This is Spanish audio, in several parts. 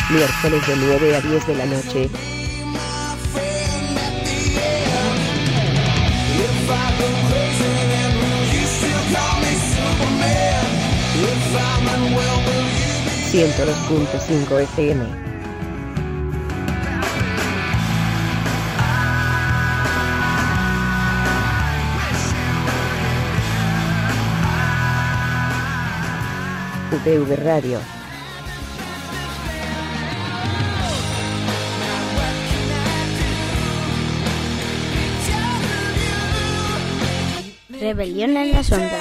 Miércoles de 9 a 10 de la noche. ...102.5 FM. UPV Radio. Rebelión en las ondas.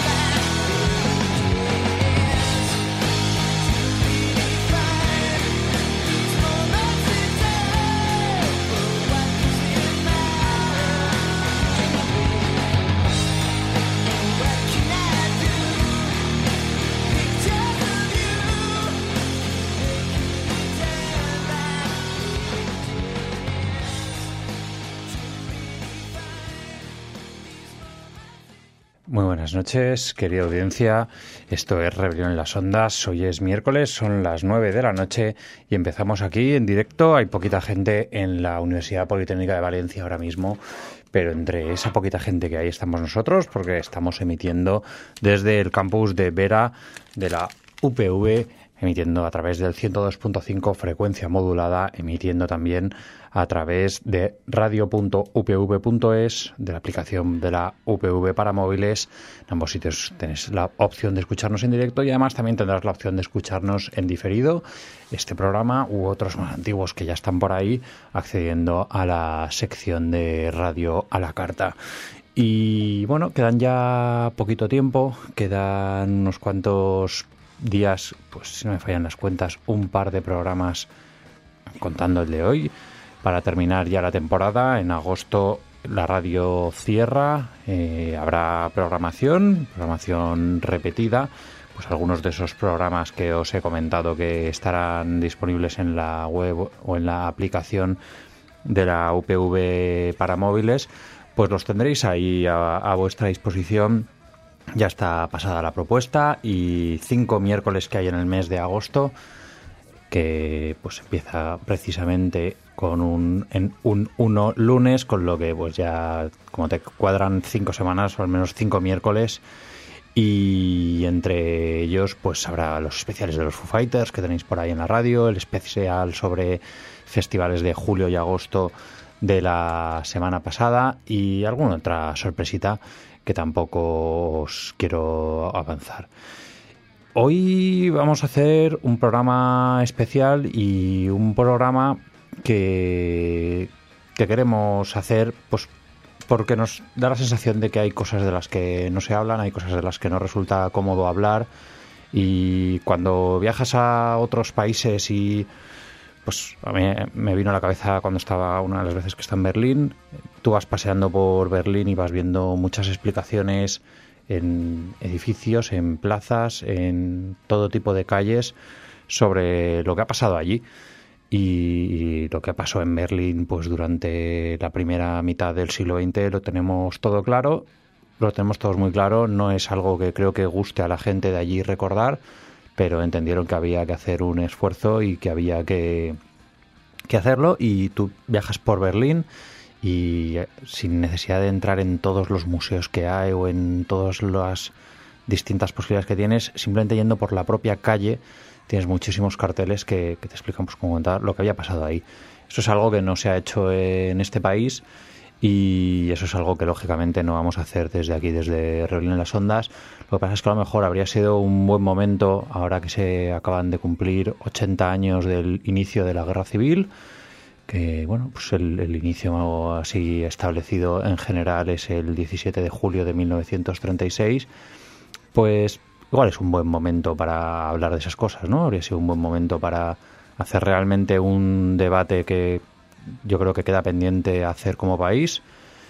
Muy buenas noches, querida audiencia. Esto es Rebelión en las Ondas. Hoy es miércoles, son las 9 de la noche y empezamos aquí en directo. Hay poquita gente en la Universidad Politécnica de Valencia ahora mismo, pero entre esa poquita gente que hay estamos nosotros, porque estamos emitiendo desde el campus de Vera de la UPV, emitiendo a través del 102.5 frecuencia modulada, emitiendo también a través de radio.upv.es, de la aplicación de la UPV para móviles. En ambos sitios tenéis la opción de escucharnos en directo y además también tendrás la opción de escucharnos en diferido, este programa u otros más antiguos que ya están por ahí, accediendo a la sección de radio a la carta. Y bueno, quedan ya poquito tiempo, quedan unos cuantos días, pues si no me fallan las cuentas, un par de programas contando el de hoy para terminar ya la temporada. En agosto la radio cierra, habrá programación repetida, pues algunos de esos programas que os he comentado que estarán disponibles en la web o en la aplicación de la UPV para móviles, pues los tendréis ahí a vuestra disposición. Ya está pasada la propuesta y 5 miércoles que hay en el mes de agosto, que pues empieza precisamente con un 1 lunes, con lo que pues ya como te cuadran 5 semanas o al menos 5 miércoles, y entre ellos pues habrá los especiales de los Foo Fighters que tenéis por ahí en la radio, el especial sobre festivales de julio y agosto de la semana pasada y alguna otra sorpresita que tampoco os quiero avanzar. Hoy vamos a hacer un programa especial y un programa que queremos hacer pues porque nos da la sensación de que hay cosas de las que no se hablan, hay cosas de las que no resulta cómodo hablar, y cuando viajas a otros países y pues a mí me vino a la cabeza cuando estaba una de las veces que está en Berlín. Tú vas paseando por Berlín y vas viendo muchas explicaciones en edificios, en plazas, en todo tipo de calles sobre lo que ha pasado allí. Y lo que pasó en Berlín pues durante la primera mitad del siglo XX lo tenemos todo claro, lo tenemos todos muy claro. No es algo que creo que guste a la gente de allí recordar, pero entendieron que había que hacer un esfuerzo y que había que hacerlo, y tú viajas por Berlín y sin necesidad de entrar en todos los museos que hay o en todas las distintas posibilidades que tienes, simplemente yendo por la propia calle tienes muchísimos carteles que te explican pues cómo contar lo que había pasado ahí. Eso es algo que no se ha hecho en este país, y eso es algo que lógicamente no vamos a hacer desde aquí, desde Rebelión en las Ondas. Lo que pasa es que a lo mejor habría sido un buen momento, ahora que se acaban de cumplir 80 años del inicio de la Guerra Civil, que bueno, pues el inicio así establecido en general es el 17 de julio de 1936, pues igual es un buen momento para hablar de esas cosas, ¿no? Habría sido un buen momento para hacer realmente un debate que yo creo que queda pendiente hacer como país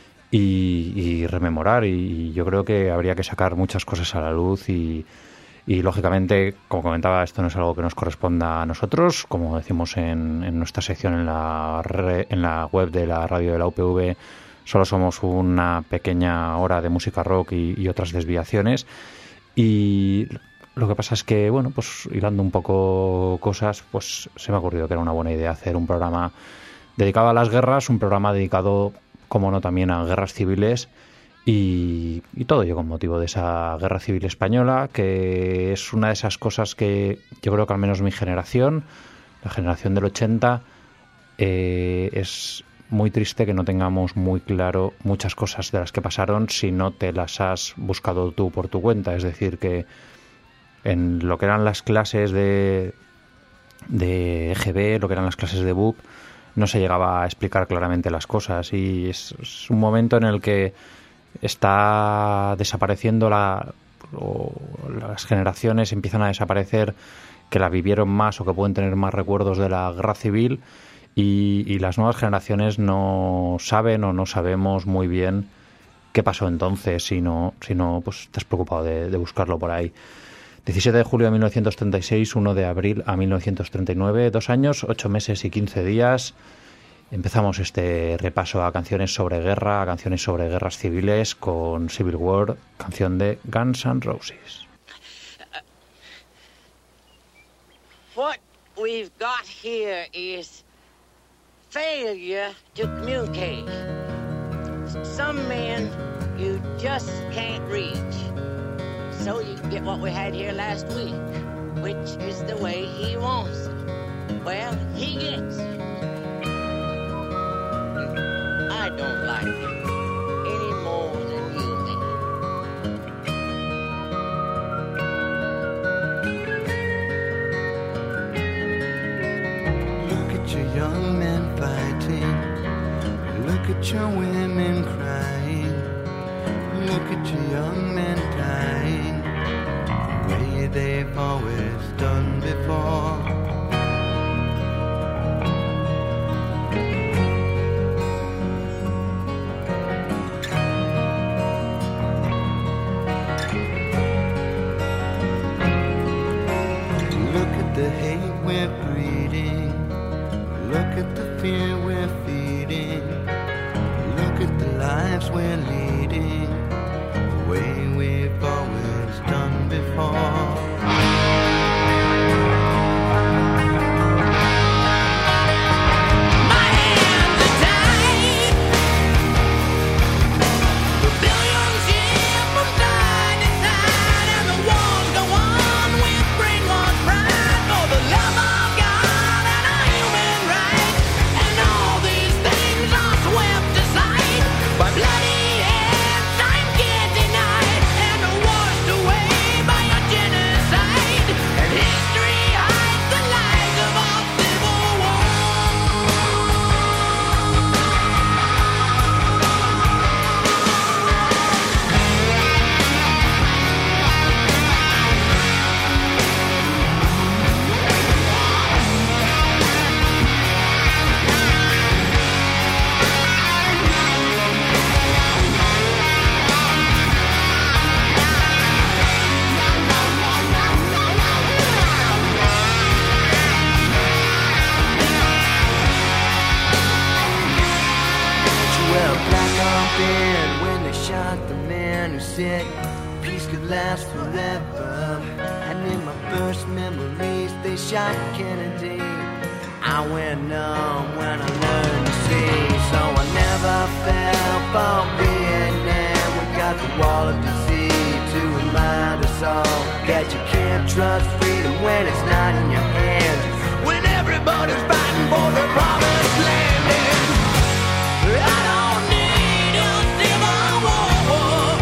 y rememorar, y yo creo que habría que sacar muchas cosas a la luz y lógicamente, como comentaba, esto no es algo que nos corresponda a nosotros. Como decimos en nuestra sección en la web de la radio de la UPV, solo somos una pequeña hora de música rock y otras desviaciones, y Lo que pasa es que, bueno, pues hilando un poco cosas, pues se me ha ocurrido que era una buena idea hacer un programa dedicado a las guerras, un programa dedicado, como no, también a guerras civiles y todo ello con motivo de esa guerra civil española, que es una de esas cosas que yo creo que al menos mi generación, la generación del 80, es muy triste que no tengamos muy claro muchas cosas de las que pasaron si no te las has buscado tú por tu cuenta. Es decir, que en lo que eran las clases de EGB, lo que eran las clases de BUP, no se llegaba a explicar claramente las cosas, y es un momento en el que está desapareciendo las generaciones empiezan a desaparecer que la vivieron más o que pueden tener más recuerdos de la guerra civil, y las nuevas generaciones no saben o no sabemos muy bien qué pasó entonces, si no pues estás preocupado de buscarlo por ahí. 17 de julio de 1936, 1 de abril a 1939, 2 años, 8 meses y 15 días. Empezamos este repaso a canciones sobre guerra, a canciones sobre guerras civiles, con Civil War, canción de Guns N' Roses. What we've got here is failure to communicate. Some men you just can't reach. So you get what we had here last week, which is the way he wants it. Well, he gets it. I don't like it any more than you do. Look at your young men fighting. Look at your women crying. Look at your young men dying the way they've always done before. Look at the hate we're breeding. Look at the fear we're feeding. Look at the lives we're leading the way we've always done before. Peace could last forever. And in my first memories they shot Kennedy. I went numb when I learned to see. So I never fell for Vietnam. We got the wall of disease to remind us all that you can't trust freedom when it's not in your hands. When everybody's fighting for the promised land. And I don't need a civil war.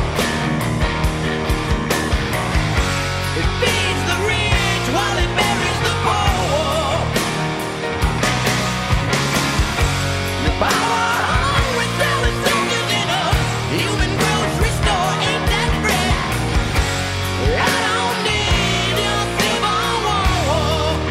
It feeds the rich while it buries the poor. The power hungry selling soldiers in a human grocery store. Ain't that great? I don't need a civil war.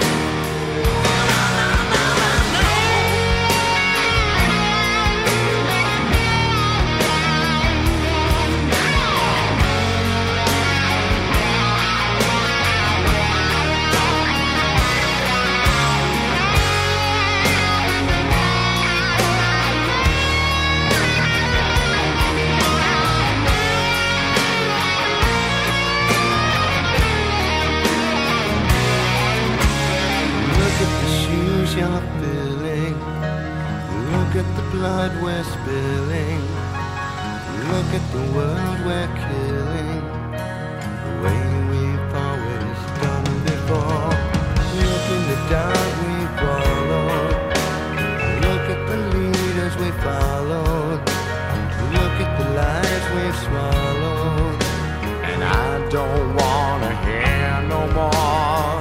you're feeling. Look at the blood we're spilling. Look at the world we're killing. The way we've always done before. Look in the dark we followed. Look at the leaders we followed. Look at the lies we've swallowed. And I don't wanna hear no more.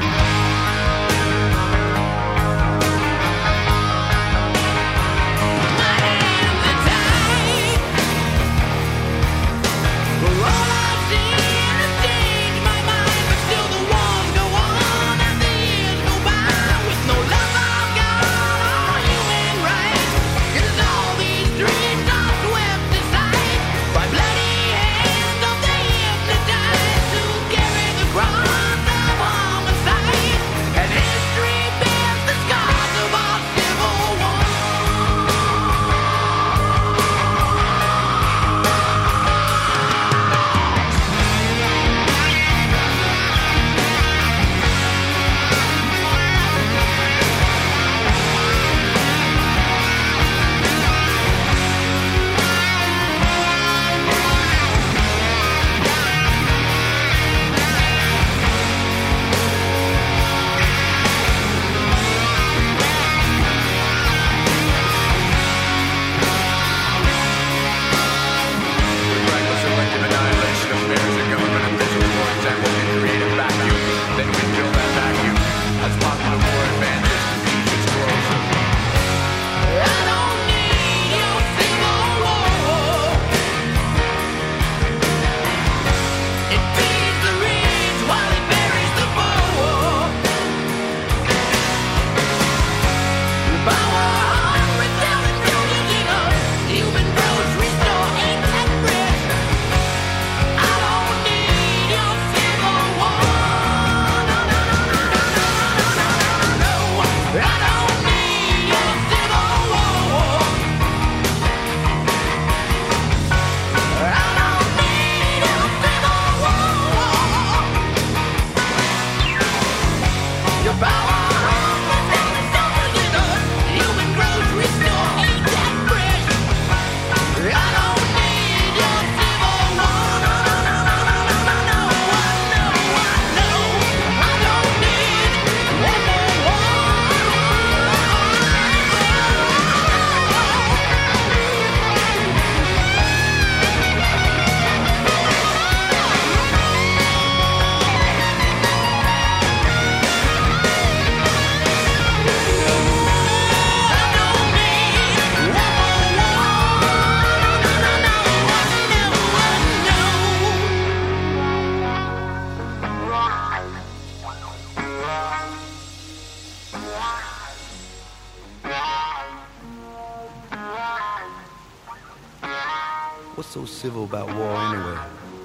What's so civil about war anyway?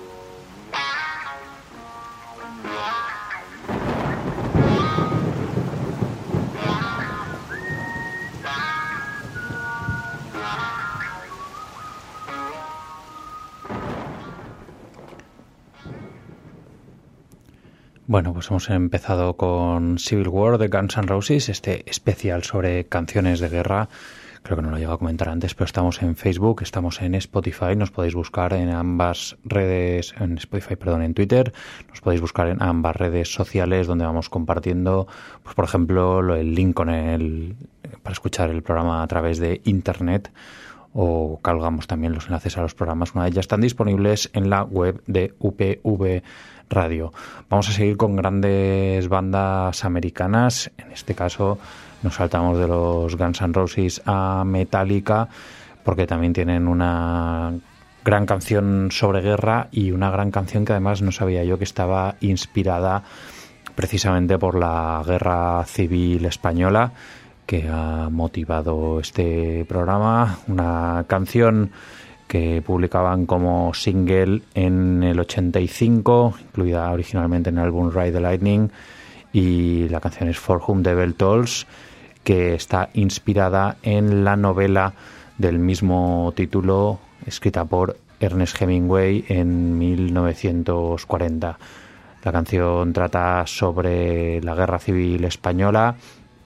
Bueno, pues hemos empezado con Civil War de Guns N' Roses, este especial sobre canciones de guerra. Creo que no lo he llegado a comentar antes, pero estamos en Facebook, estamos en Spotify, nos podéis buscar en ambas redes, en Spotify, perdón, en Twitter, nos podéis buscar en ambas redes sociales donde vamos compartiendo, pues por ejemplo, el link para escuchar el programa a través de Internet, o colgamos también los enlaces a los programas una vez ya están disponibles en la web de UPV Radio. Vamos a seguir con grandes bandas americanas, en este caso nos saltamos de los Guns N' Roses a Metallica, porque también tienen una gran canción sobre guerra y una gran canción que además no sabía yo que estaba inspirada precisamente por la Guerra Civil Española, que ha motivado este programa. Una canción que publicaban como single en el 85, incluida originalmente en el álbum Ride the Lightning, y la canción es For Whom the Bell Tolls, que está inspirada en la novela del mismo título, escrita por Ernest Hemingway en 1940. La canción trata sobre la Guerra Civil Española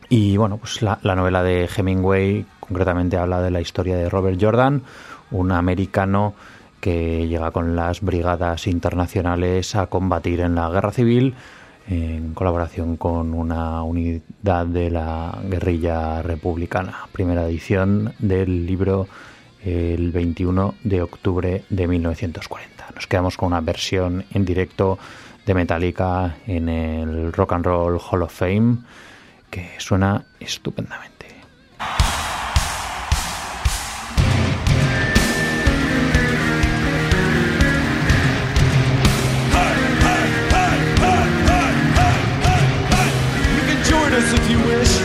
Y bueno, pues la novela de Hemingway concretamente habla de la historia de Robert Jordan, un americano que llega con las brigadas internacionales a combatir en la guerra civil en colaboración con una unidad de la guerrilla republicana. Primera edición del libro el 21 de octubre de 1940. Nos quedamos con una versión en directo de Metallica en el Rock and Roll Hall of Fame que suena estupendamente. If you wish.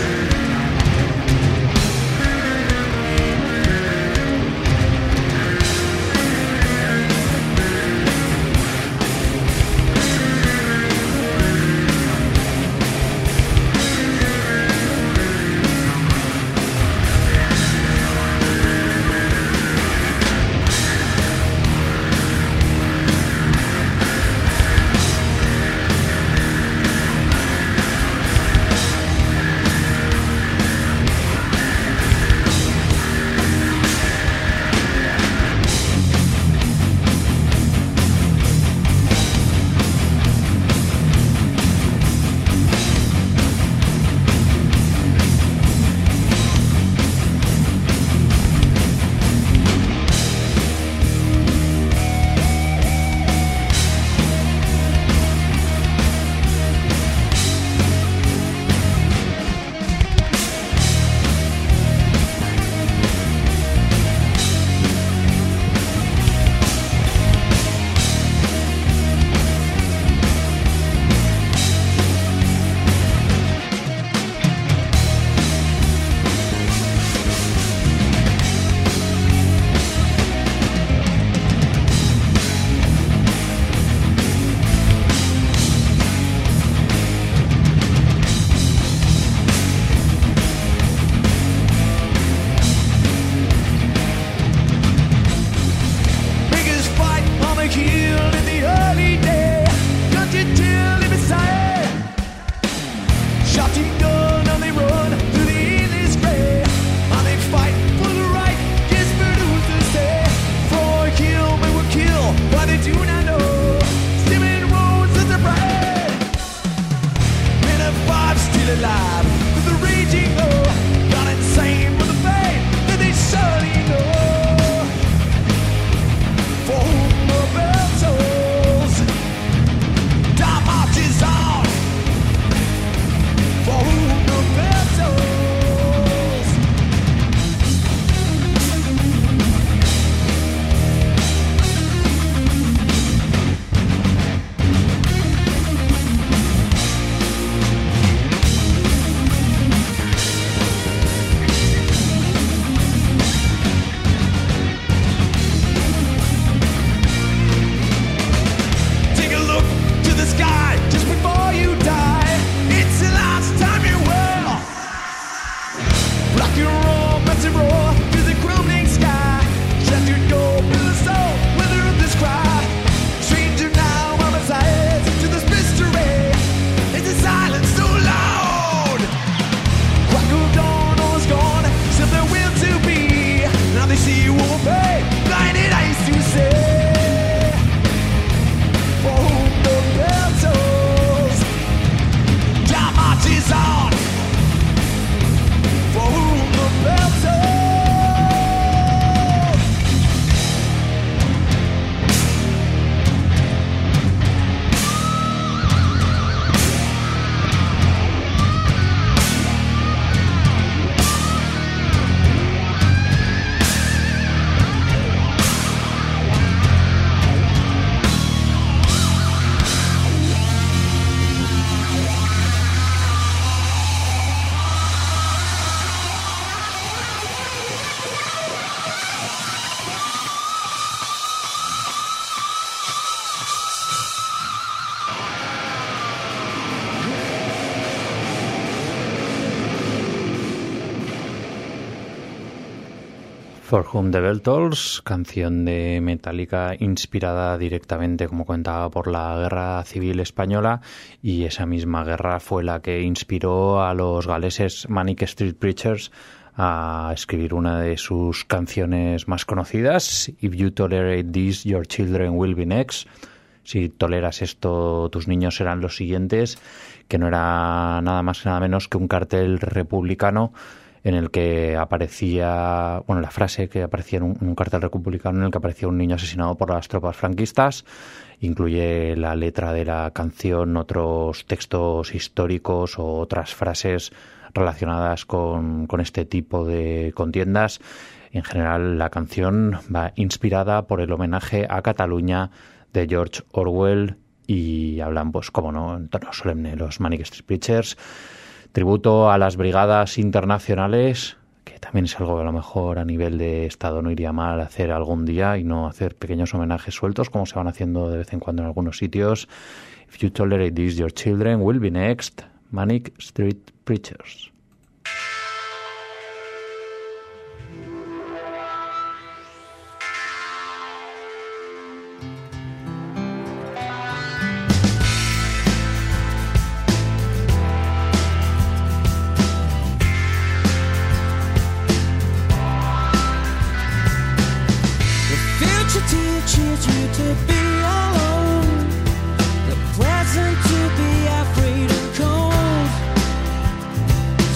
For Whom the Bell Tolls, canción de Metallica inspirada directamente, como contaba, por la Guerra Civil Española, y esa misma guerra fue la que inspiró a los galeses Manic Street Preachers a escribir una de sus canciones más conocidas, If You Tolerate This, Your Children Will Be Next. Si toleras esto, tus niños serán los siguientes, que no era nada más y nada menos que un cartel republicano en el que aparecía, bueno, la frase que aparecía en un cartel republicano en el que aparecía un niño asesinado por las tropas franquistas. Incluye la letra de la canción, otros textos históricos o otras frases relacionadas con este tipo de contiendas. En general, la canción va inspirada por el homenaje a Cataluña de George Orwell, y hablan, pues, como no, en tono solemne, los Manic Street Preachers. Tributo a las brigadas internacionales, que también es algo que a lo mejor a nivel de Estado no iría mal hacer algún día, y no hacer pequeños homenajes sueltos como se van haciendo de vez en cuando en algunos sitios. If You Tolerate This, Your Children Will Be Next, Manic Street Preachers. Teaches you to be alone, the present to be afraid and cold.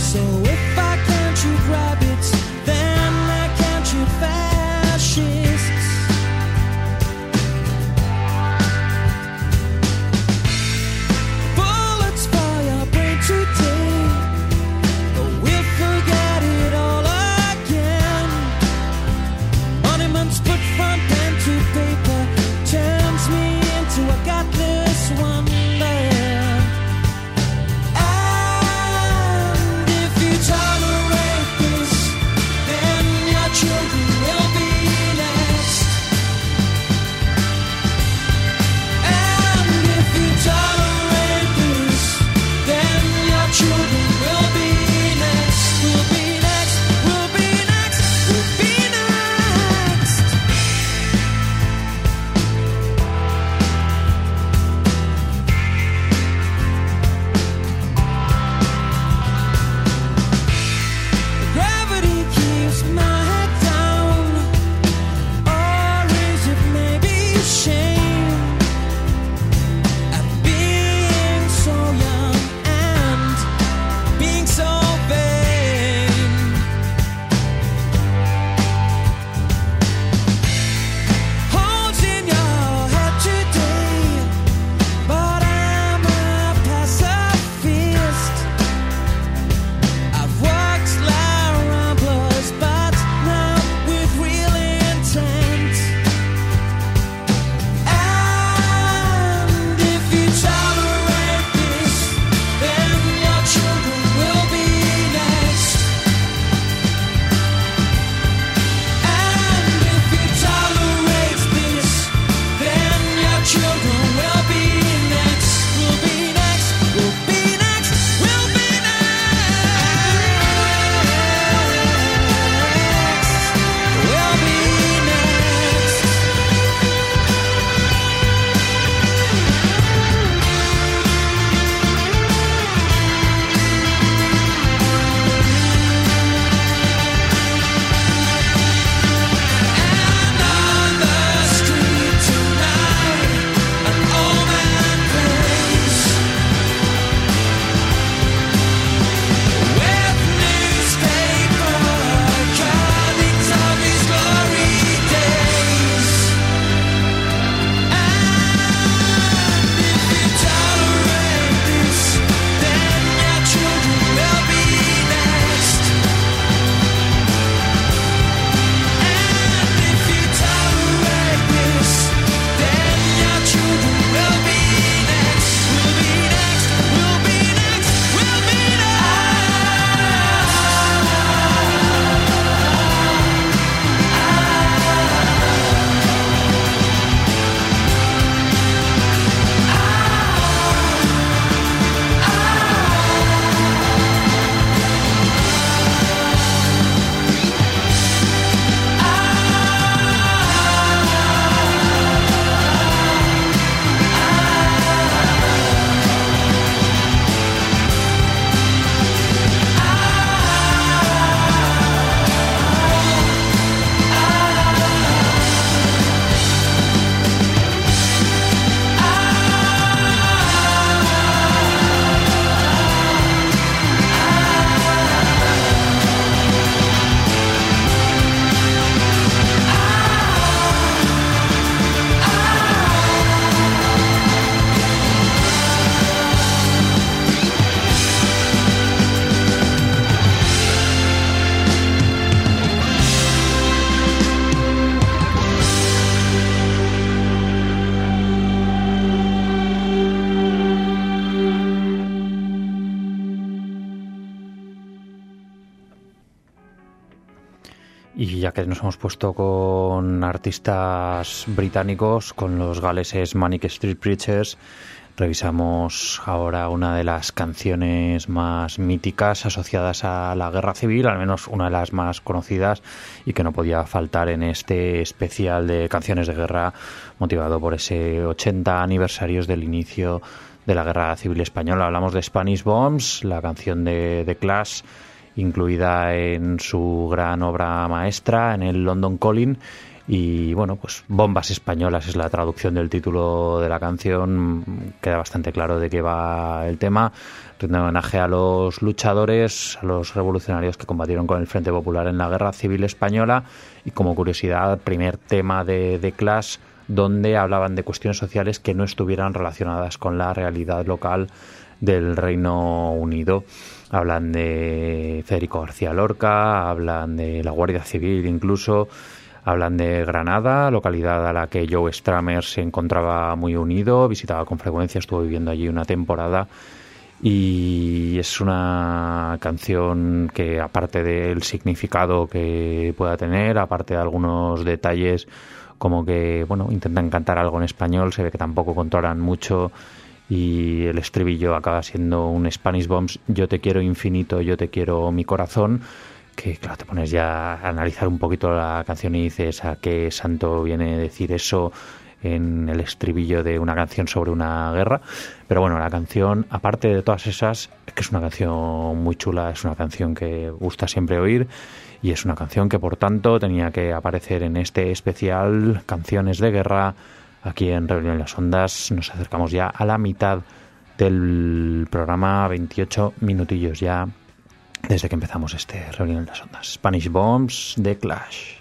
Y ya que nos hemos puesto con artistas británicos, con los galeses Manic Street Preachers, revisamos ahora una de las canciones más míticas asociadas a la guerra civil, al menos una de las más conocidas y que no podía faltar en este especial de canciones de guerra motivado por ese 80 aniversarios del inicio de la guerra civil española. Hablamos de Spanish Bombs, la canción de The Clash, incluida en su gran obra maestra, en el London Calling. Y bueno, pues Bombas Españolas es la traducción del título de la canción. Queda bastante claro de qué va el tema. Rinde homenaje a los luchadores, a los revolucionarios que combatieron con el Frente Popular en la Guerra Civil Española. Y como curiosidad, primer tema de The Clash donde hablaban de cuestiones sociales que no estuvieran relacionadas con la realidad local del Reino Unido. Hablan de Federico García Lorca, hablan de la Guardia Civil incluso, hablan de Granada, localidad a la que Joe Strummer se encontraba muy unido, visitaba con frecuencia, estuvo viviendo allí una temporada. Y es una canción que, aparte del significado que pueda tener, aparte de algunos detalles como que, bueno, intentan cantar algo en español, se ve que tampoco controlan mucho y el estribillo acaba siendo un Spanish Bombs, yo te quiero infinito, yo te quiero mi corazón, que claro, te pones ya a analizar un poquito la canción y dices a qué santo viene a decir eso en el estribillo de una canción sobre una guerra. Pero bueno, la canción, aparte de todas esas, es que es una canción muy chula, es una canción que gusta siempre oír y es una canción que por tanto tenía que aparecer en este especial Canciones de Guerra aquí en Rebelión en las Ondas. Nos acercamos ya a la mitad del programa, 28 minutillos ya desde que empezamos este Rebelión en las Ondas. Spanish Bombs, The Clash.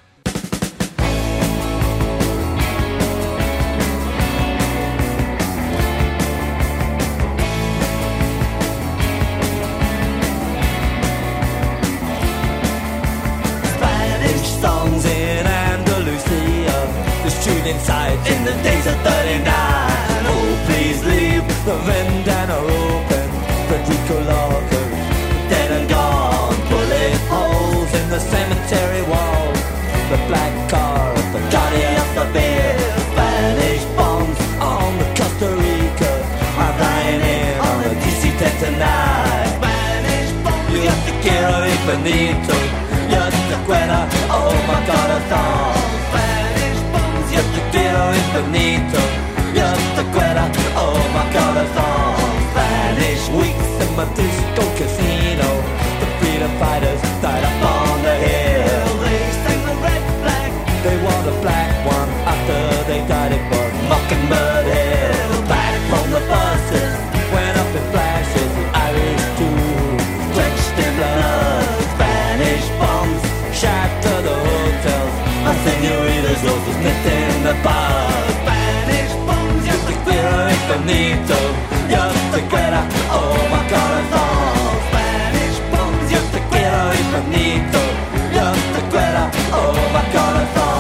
Songs in Andalusia, the shooting sights in the days of 39. Oh, please leave the vendana open. Federico Lorca, dead and gone. Bullet holes in the cemetery wall. The black car of the Guardia Civil. Spanish bombs on the Costa Rica. I'm flying in on the DC-10 tonight. Spanish bombs, yo te quiero infinito. Yo te quiero, oh my corazón. Spanish bombs, yo te quiero infinito. Yo te quiero, oh my corazón. Spanish weeks in my disco casino. The freedom fighters died up on the hill. They sang the red flag, they wore the black one. After they died it was Mockingbird Hill. Back from the buses, went up in flashes. The Irish too, drenched in blood. Spanish bombs shatter the hotels. My señoritas los meten the bar. Spanish bombs, yo te quiero infinito. Yo te quiero, oh my corazón. Spanish bombs, yo te quiero infinito. Yo te quiero, oh my corazón.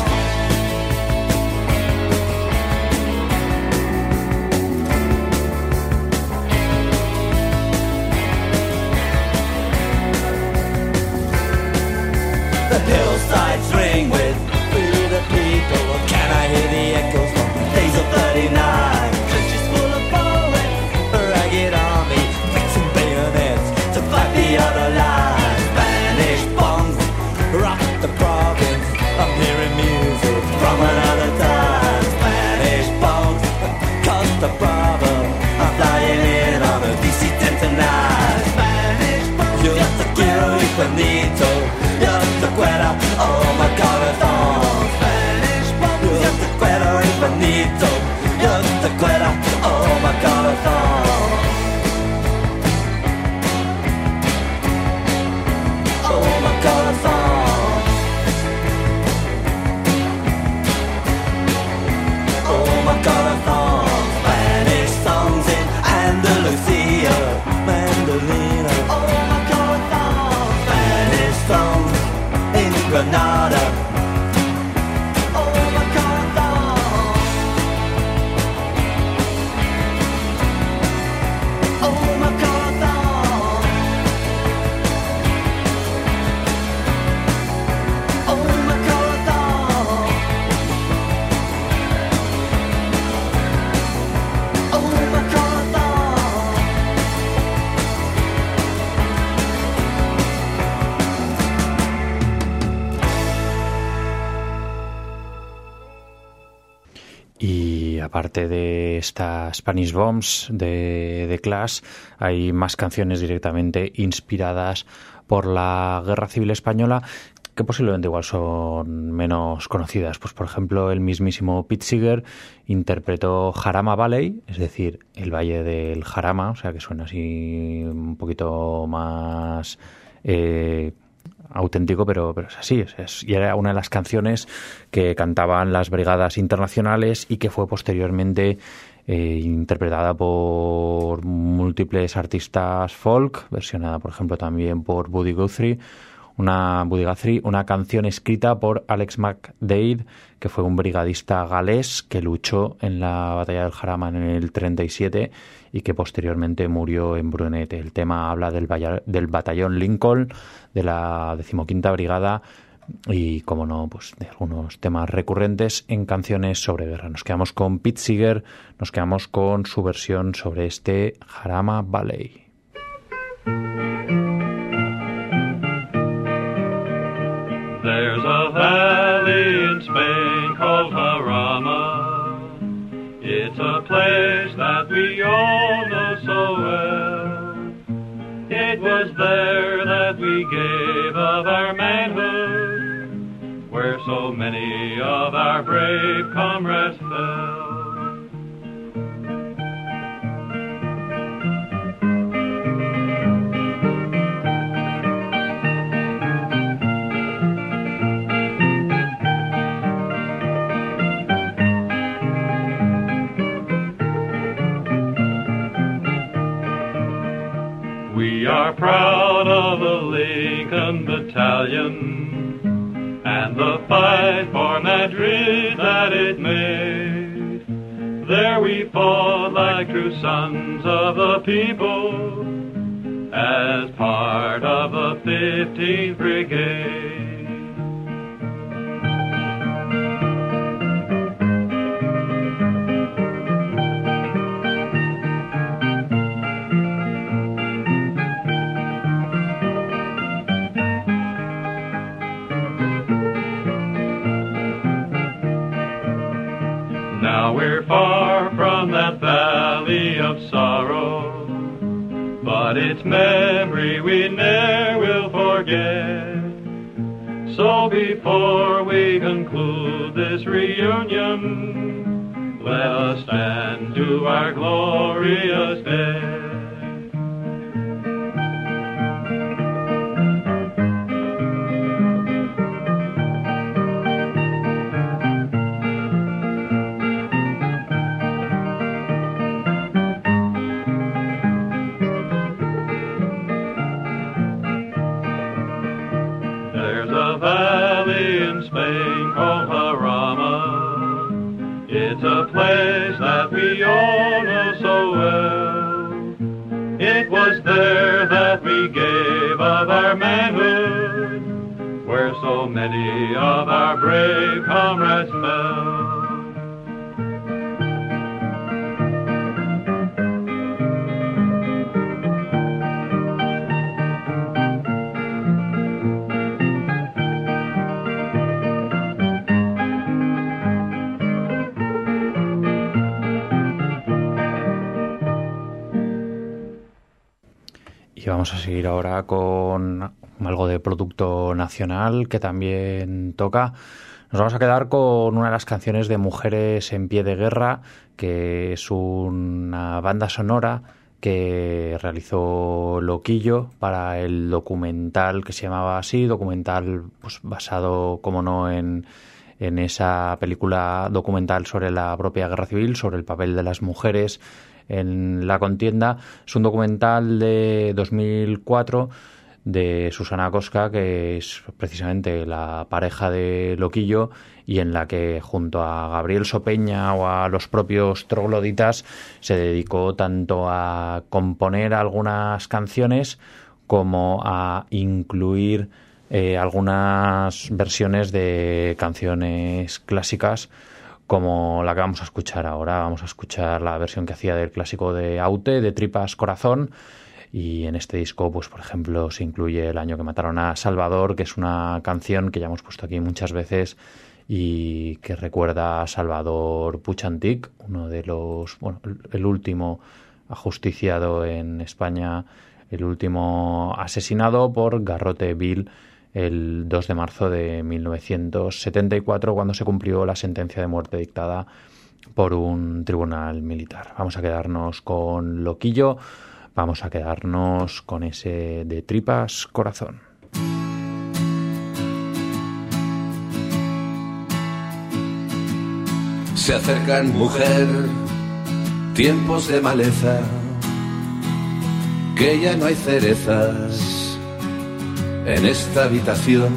The hillsides ring with Free the People. Can I hear the echoes from the days of 39? Trenches full of bullets, a ragged army, fixing bayonets to fight the other line. Spanish bombs rock the province. I'm hearing music from another time. Spanish bombs Costa Brava. I'm flying in on a DC-10 tonight. Spanish bombs, yo te quiero infinito. Yo te quiero, oh my corazón. Spanish bombs, yo te quiero infinito. Yo te quiero, oh my corazón. Oh my corazón. Oh my corazón. Spanish songs in Andalusia, mandolina. Oh my corazón. Y aparte de esta Spanish Bombs de Clash, hay más canciones directamente inspiradas por la Guerra Civil Española que posiblemente igual son menos conocidas. Pues por ejemplo, el mismísimo Pete Seeger interpretó Jarama Valley, es decir, el Valle del Jarama, o sea que suena así un poquito más auténtico, pero es así. Y era una de las canciones que cantaban las brigadas internacionales y que fue posteriormente interpretada por múltiples artistas folk, versionada por ejemplo también por Buddy Guthrie, una canción escrita por Alex McDade, que fue un brigadista galés que luchó en la batalla del Jarama en el 37 y que posteriormente murió en Brunete. El tema habla del batallón Lincoln de la 15ª Brigada y, como no, pues de algunos temas recurrentes en canciones sobre guerra. Nos quedamos con Pete Seeger, nos quedamos con su versión sobre este Jarama Valley. There's a valley in Spain called Jarama. It's a place that we all know so well. It was there that we gave of our manhood, where so many of our brave comrades fell. We are proud of the Lincoln Battalion and the fight for Madrid that it made. There we fought like true sons of the people as part of the 15th Brigade. Now we're far from that valley of sorrow, but its memory we ne'er will forget. So before we conclude this reunion, let us stand to our glorious dead. Spain called Jarama. It's a place that we all know so well. It was there that we gave of our manhood, where so many of our brave comrades fell. Y vamos a seguir ahora con algo de producto nacional que también toca. Nos vamos a quedar con una de las canciones de Mujeres en Pie de Guerra, que es una banda sonora que realizó Loquillo para el documental que se llamaba así, documental pues basado, como no, en esa película documental sobre la propia guerra civil, sobre el papel de las mujeres en la contienda. Es un documental de 2004 de Susana Cosca, que es precisamente la pareja de Loquillo, y en la que junto a Gabriel Sopeña o a los propios trogloditas se dedicó tanto a componer algunas canciones como a incluir algunas versiones de canciones clásicas, como la que vamos a escuchar ahora. Vamos a escuchar la versión que hacía del clásico de Aute, de Tripas Corazón. Y en este disco, pues por ejemplo, se incluye El año que mataron a Salvador, que es una canción que ya hemos puesto aquí muchas veces y que recuerda a Salvador Puig Antich, uno de los, el último ajusticiado en España, el último asesinado por garrote vil el 2 de marzo de 1974, cuando se cumplió la sentencia de muerte dictada por un tribunal militar. Vamos a quedarnos con Loquillo, vamos a quedarnos con ese de Tripas Corazón. Se acercan, mujer, tiempos de maleza, que ya no hay cerezas en esta habitación.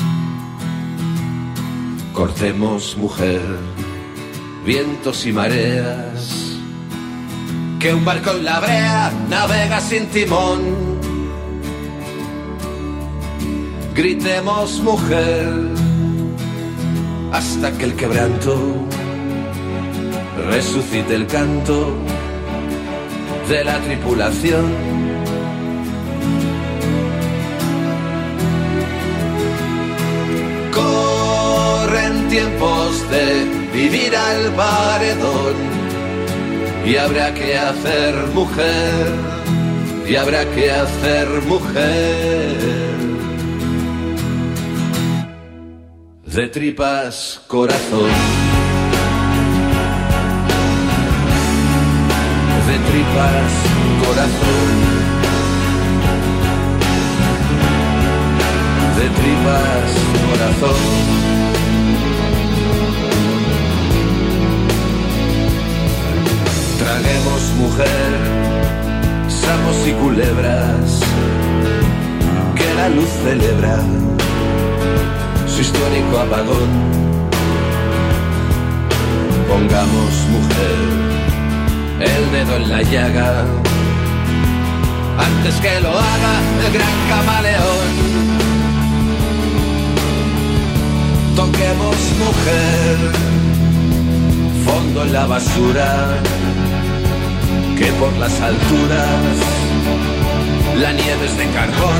Cortemos, mujer, vientos y mareas, que un barco en la brea navega sin timón. Gritemos, mujer, hasta que el quebranto resucite el canto de la tripulación. Corren tiempos de vivir al paredón, y habrá que hacer, mujer, y habrá que hacer, mujer, de tripas corazón. De tripas corazón, de tripas corazón. Traguemos, mujer, sapos y culebras, que la luz celebra su histórico apagón. Pongamos, mujer, el dedo en la llaga antes que lo haga el gran camaleón. Toquemos, mujer, fondo en la basura, que por las alturas la nieve es de carbón.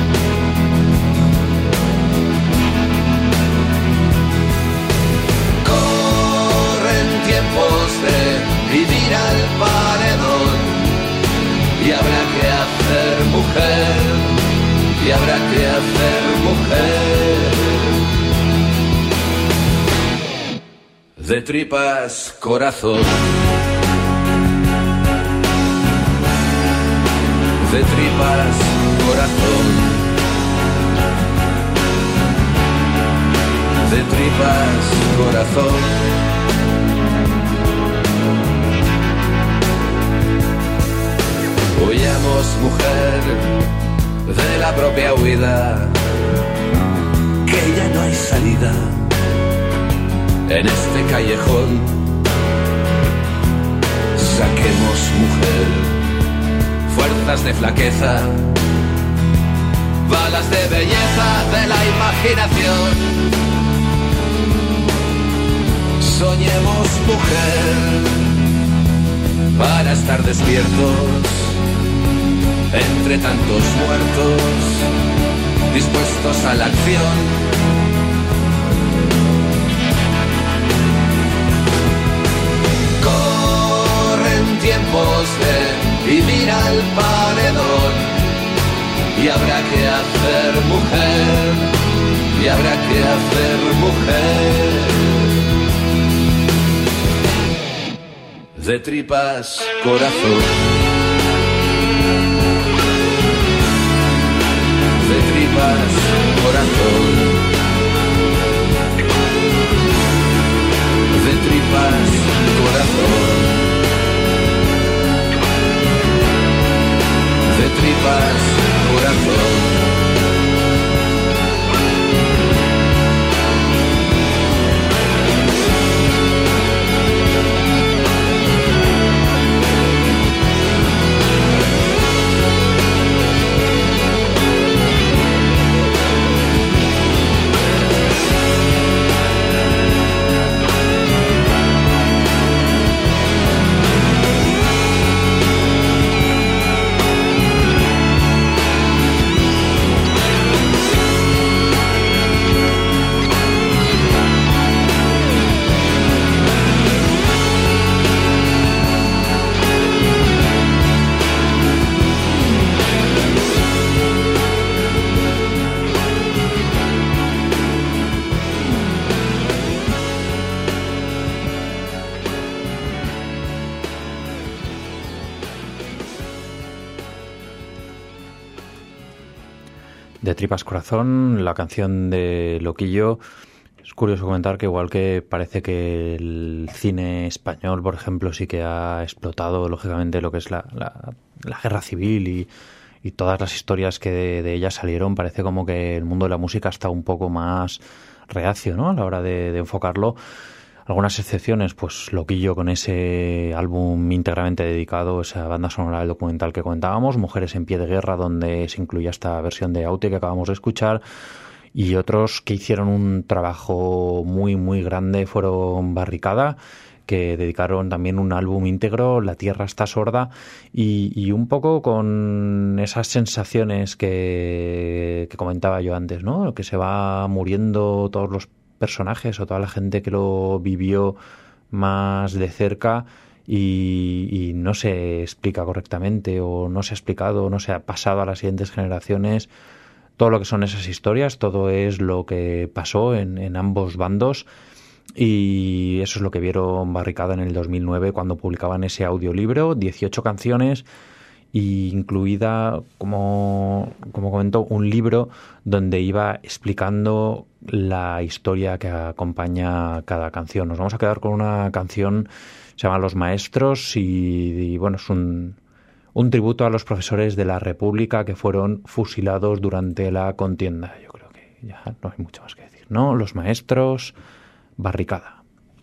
Corren tiempos de vivir al paredón, y habrá que hacer, mujer, y habrá que hacer, mujer, de tripas corazón, de tripas corazón, de tripas corazón. Huyamos, mujer, de la propia huida, que ya no hay salida en este callejón. Saquemos, mujer, fuerzas de flaqueza, balas de belleza de la imaginación. Soñemos, mujer, para estar despiertos entre tantos muertos, dispuestos a la acción. Corren tiempos de vivir al paredón, y habrá que hacer, mujer, y habrá que hacer, mujer, de tripas corazón. De tripas corazón, de tripas corazón, de tripas corazón. de Tripas Corazón, la canción de Loquillo. Es curioso comentar que igual que parece que el cine español, por ejemplo, sí que ha explotado, lógicamente, lo que es la guerra civil y todas las historias que de ella salieron, parece como que el mundo de la música está un poco más reacio, ¿no?, a la hora de enfocarlo. Algunas excepciones, pues Loquillo con ese álbum íntegramente dedicado, esa banda sonora del documental que comentábamos, Mujeres en pie de guerra, donde se incluía esta versión de Aute que acabamos de escuchar, y otros que hicieron un trabajo muy muy grande fueron Barricada, que dedicaron también un álbum íntegro, La tierra está sorda, y un poco con esas sensaciones que comentaba yo antes, ¿no?, que se va muriendo todos los personajes o toda la gente que lo vivió más de cerca y no se explica correctamente, o no se ha explicado, no se ha pasado a las siguientes generaciones todo lo que son esas historias, todo es lo que pasó en ambos bandos, y eso es lo que vieron Barricada en el 2009 cuando publicaban ese audiolibro, 18 canciones, y incluida, como comentó, un libro donde iba explicando la historia que acompaña cada canción. Nos vamos a quedar con una canción, se llama Los Maestros, y bueno, es un tributo a los profesores de la República que fueron fusilados durante la contienda. Yo creo que ya no hay mucho más que decir, ¿no? Los Maestros, Barricada.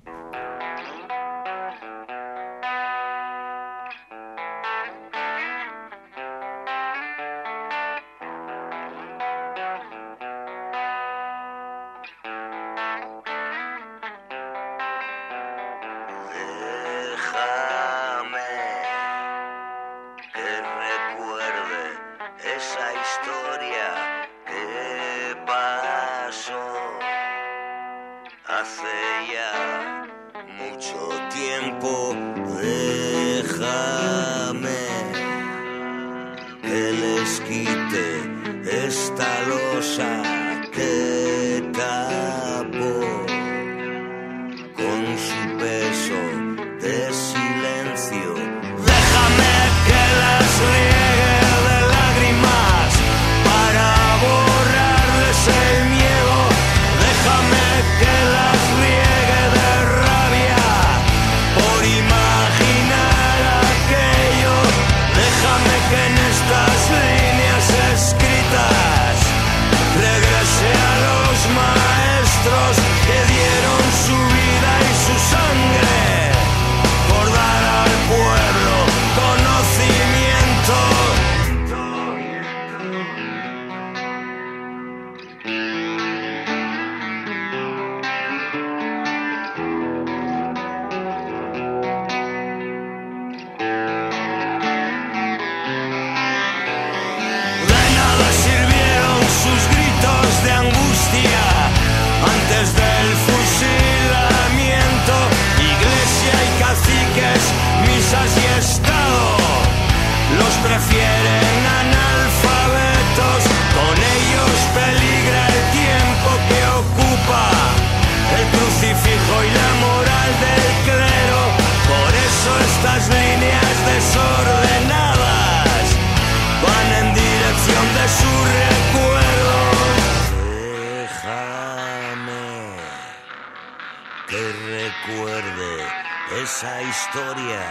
Esa historia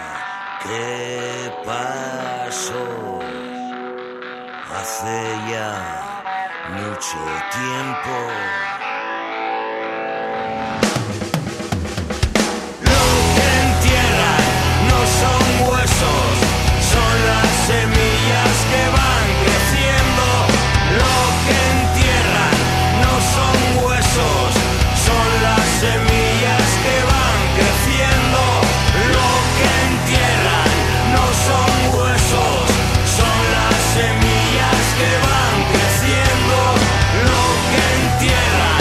que pasó hace ya mucho tiempo. Lo que entierran no son huesos, son las semillas que van creciendo. Lo que entierran no son huesos, son las semillas que van creciendo. Lo que entierran no son huesos, son las semillas que van creciendo. Lo que entierran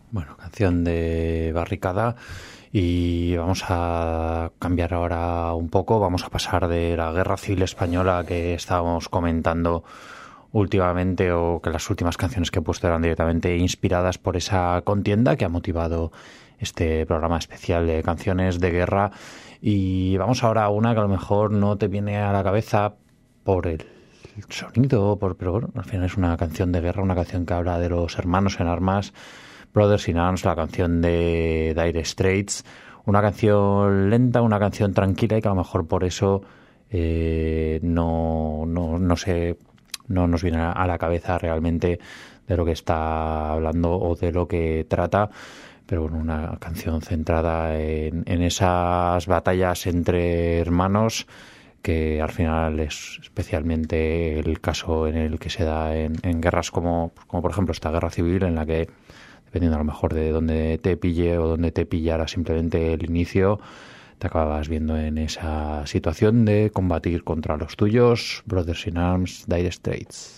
Bueno, canción de Barricada. Y vamos a cambiar ahora un poco, vamos a pasar de la Guerra Civil Española que estábamos comentando últimamente, o que las últimas canciones que he puesto eran directamente inspiradas por esa contienda que ha motivado este programa especial de canciones de guerra. Y vamos ahora a una que a lo mejor no te viene a la cabeza por el sonido, pero bueno, al final es una canción de guerra, una canción que habla de los hermanos en armas, Brothers in Arms, la canción de Dire Straits, una canción lenta, una canción tranquila, y que a lo mejor por eso no nos viene a la cabeza realmente de lo que está hablando o de lo que trata, pero bueno, una canción centrada en esas batallas entre hermanos, que al final es especialmente el caso en el que se da en guerras como por ejemplo esta guerra civil, en la que, dependiendo a lo mejor de dónde te pille o dónde te pillara simplemente el inicio, te acabas viendo en esa situación de combatir contra los tuyos. Brothers in Arms, Dire Straits.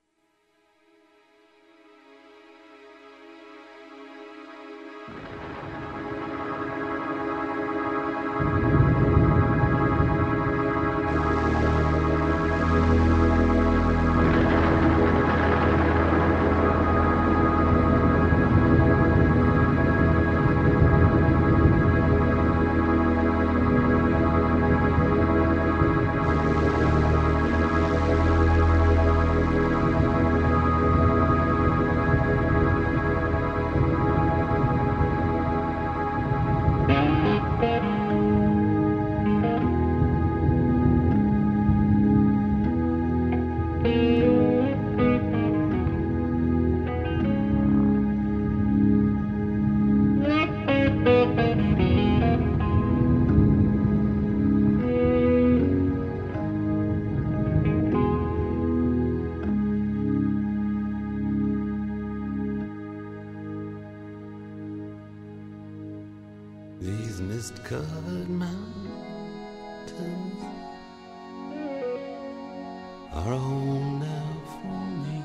mist-covered mountains are a home now for me,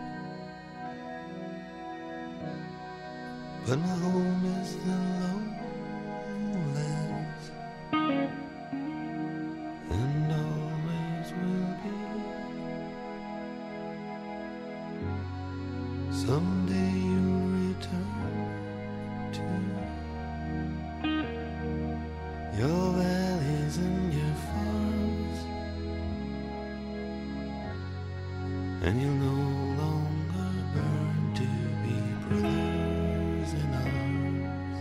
but my home is the lowlands, and always will be. Someday you'll return to your valleys and your farms, and you'll no longer burn to be brothers in arms.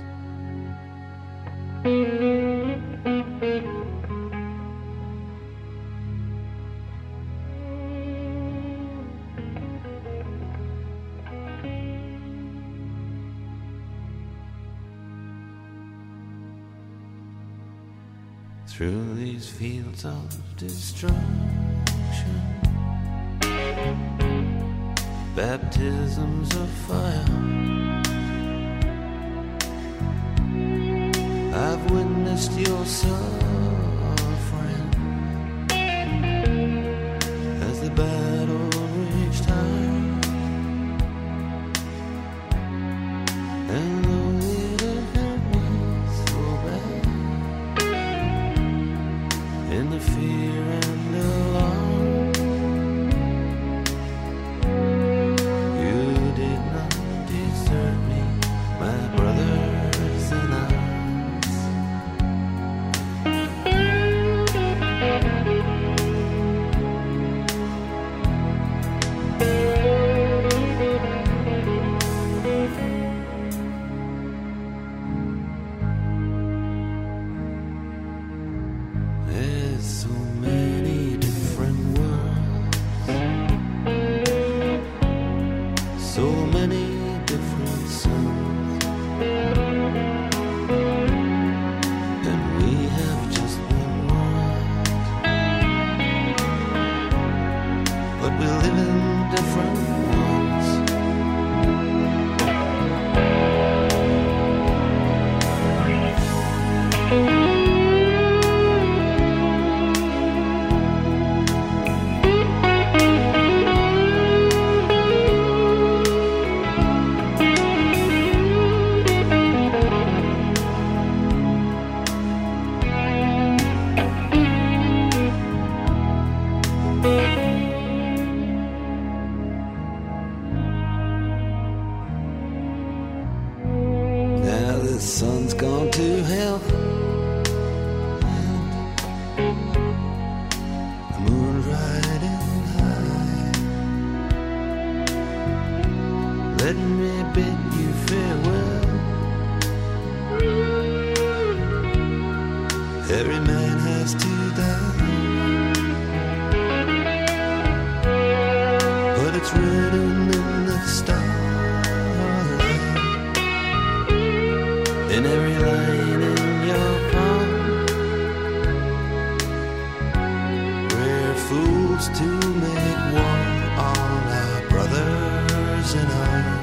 Through these fields of destruction, baptisms of fire, I've witnessed your suffering as the battle raged high, and though it hurt me so bad, in the fear and alarm, you did not desert me, my brothers in arms. the sun's gone to hell. The moon's riding high. Let me bid you farewell. Every man has to die, but it's written in the stars. In every line in your palm, we're fools to make war on our brothers in arms.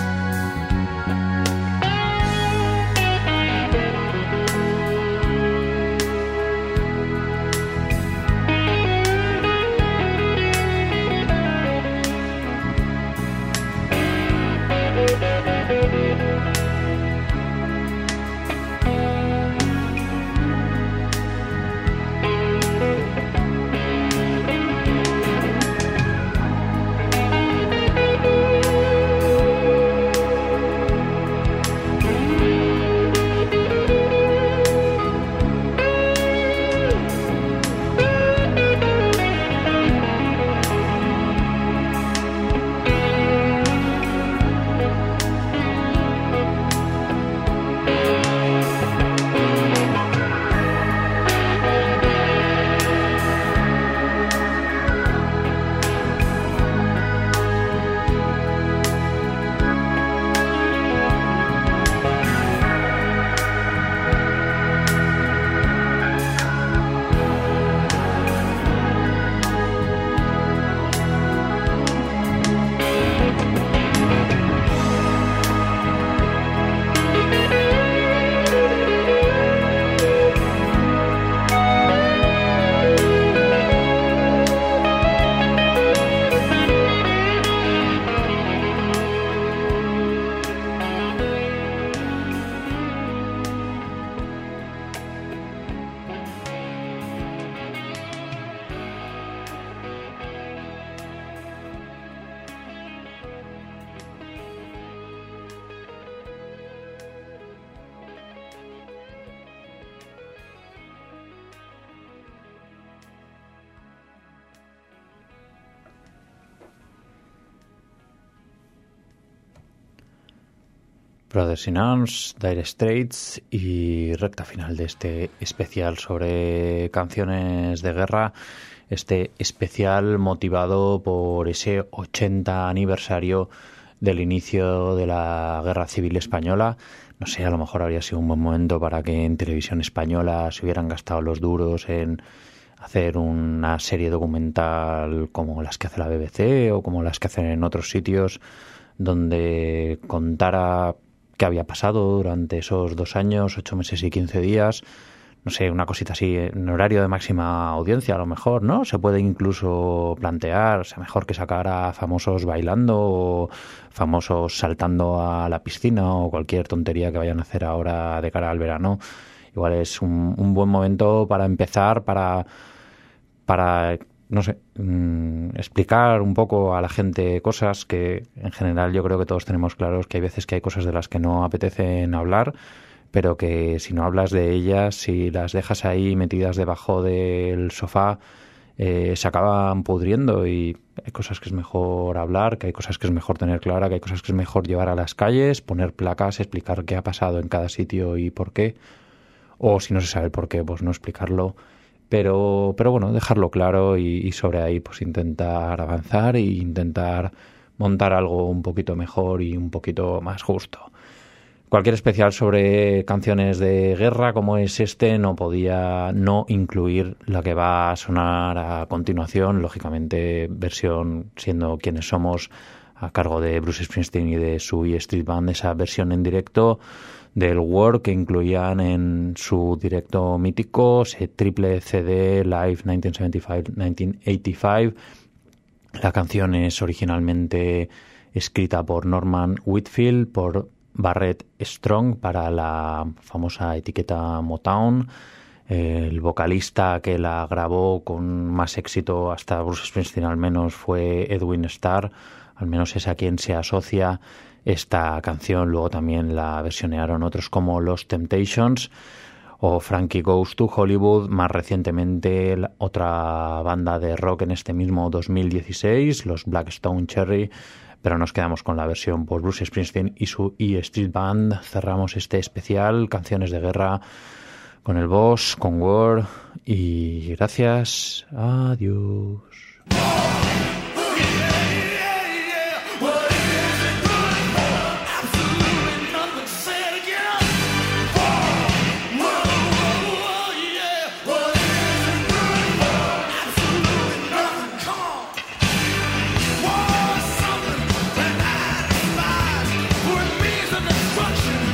Brothers in Arms, Dire Straits y recta final de este especial sobre canciones de guerra, este especial motivado por ese 80 aniversario del inicio de la Guerra Civil Española. No sé, a lo mejor habría sido un buen momento para que en televisión española se hubieran gastado los duros en hacer una serie documental como las que hace la BBC o como las que hacen en otros sitios, donde contara qué había pasado durante esos 2 años, 8 meses y 15 días, no sé, una cosita así, en horario de máxima audiencia a lo mejor, ¿no? Se puede incluso plantear, o sea, mejor que sacar a famosos bailando o famosos saltando a la piscina o cualquier tontería que vayan a hacer ahora de cara al verano. Igual es un buen momento para empezar, para no sé, explicar un poco a la gente cosas que en general yo creo que todos tenemos claros, que hay veces que hay cosas de las que no apetecen hablar, pero que si no hablas de ellas, si las dejas ahí metidas debajo del sofá, se acaban pudriendo, y hay cosas que es mejor hablar, que hay cosas que es mejor tener clara, que hay cosas que es mejor llevar a las calles, poner placas, explicar qué ha pasado en cada sitio y por qué, o si no se sabe el por qué, pues no explicarlo. Pero bueno, dejarlo claro y sobre ahí pues intentar avanzar e intentar montar algo un poquito mejor y un poquito más justo. Cualquier especial sobre canciones de guerra como es este no podía no incluir la que va a sonar a continuación, lógicamente versión siendo quienes somos, a cargo de Bruce Springsteen y de su E Street Band, esa versión en directo del War que incluían en su directo mítico, ese triple CD Live 1975-1985. La canción es originalmente escrita por Norman Whitfield, por Barrett Strong para la famosa etiqueta Motown. El vocalista que la grabó con más éxito hasta Bruce Springsteen al menos fue Edwin Starr, al menos es a quien se asocia esta canción. Luego también la versionearon otros como los Temptations o Frankie Goes to Hollywood. Más recientemente otra banda de rock en este mismo 2016, los Blackstone Cherry. Pero nos quedamos con la versión por Bruce Springsteen y su E Street Band. Cerramos este especial, canciones de guerra, con el Boss, con War. Y gracias. Adiós. Destruction.